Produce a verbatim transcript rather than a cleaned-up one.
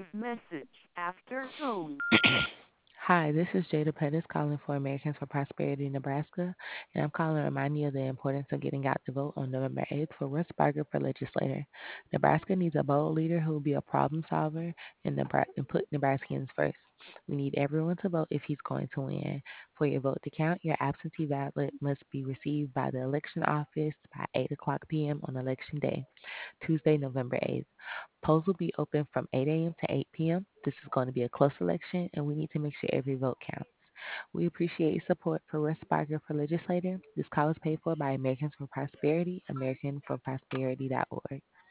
Leave message after tone. Hi, this is Jada Pettis calling for Americans for Prosperity, Nebraska, and I'm calling to remind you of the importance of getting out to vote on November eighth for Russ Barger for legislator. Nebraska needs a bold leader who will be a problem solver and, Nebra- and put Nebraskans first. We need everyone to vote if he's going to win. For your vote to count, your absentee ballot must be received by the election office by eight o'clock p m on election day, Tuesday, November eighth. Polls will be open from eight a m to eight p m. This is going to be a close election, and we need to make sure every vote counts. We appreciate your support for Russ Barger for legislator. This call is paid for by Americans for Prosperity, american for prosperity dot org.